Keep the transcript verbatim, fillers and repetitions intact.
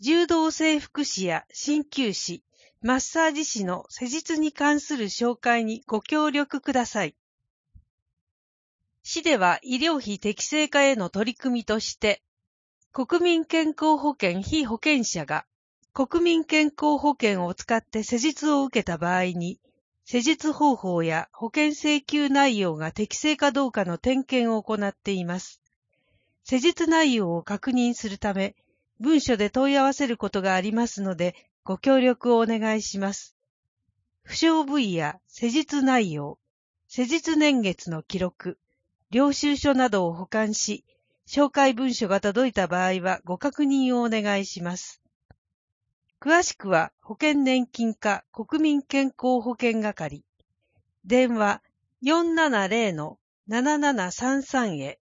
柔道整復師や鍼灸師、マッサージ師の施術に関する紹介にご協力ください。市では医療費適正化への取り組みとして、国民健康保険被保険者が国民健康保険を使って施術を受けた場合に、施術方法や保険請求内容が適正かどうかの点検を行っています。施術内容を確認するため、文書で問い合わせることがありますので、ご協力をお願いします。負傷部位や施術内容、施術年月の記録、領収書などを保管し、紹介文書が届いた場合はご確認をお願いします。詳しくは保険年金課国民健康保険係、電話 よんななゼロのななななさんさん へ